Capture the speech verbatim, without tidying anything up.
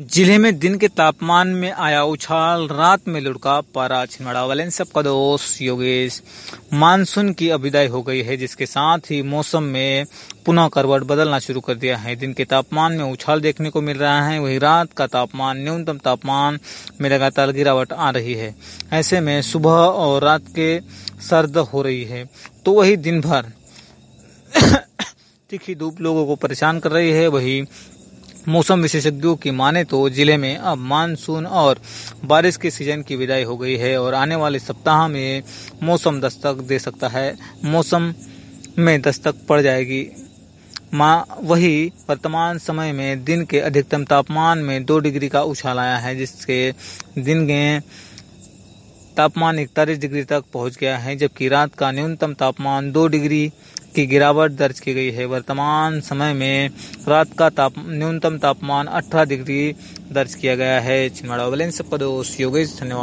जिले में दिन के तापमान में आया उछाल, रात में लुढ़का पारा। छिंदवाड़ा वाले सबका दोस्त योगेश। मानसून की अब विदाई हो गई है, जिसके साथ ही मौसम में पुनः करवट बदलना शुरू कर दिया है। दिन के तापमान में उछाल देखने को मिल रहा है, वहीं रात का तापमान न्यूनतम तापमान में लगातार गिरावट आ रही है। ऐसे में सुबह और रात के सर्द हो रही है, तो वही दिन भर तीखी धूप लोगों को परेशान कर रही है। वही मौसम विशेषज्ञों की माने तो जिले में अब मानसून और बारिश के सीजन की विदाई हो गई है और आने वाले सप्ताह में मौसम दस्तक दे सकता है। मौसम में दस्तक पड़ जाएगी। माँ वही वर्तमान समय में दिन के अधिकतम तापमान में दो डिग्री का उछाल आया है, जिसके दिन के तापमान इकतालीस डिग्री तक पहुंच गया है, जबकि रात का न्यूनतम तापमान दो डिग्री की गिरावट दर्ज की गई है। वर्तमान समय में रात का ताप न्यूनतम तापमान अठारह डिग्री दर्ज किया गया है। छिंदवाड़ा वाले सबका दोस्त योगेश। धन्यवाद।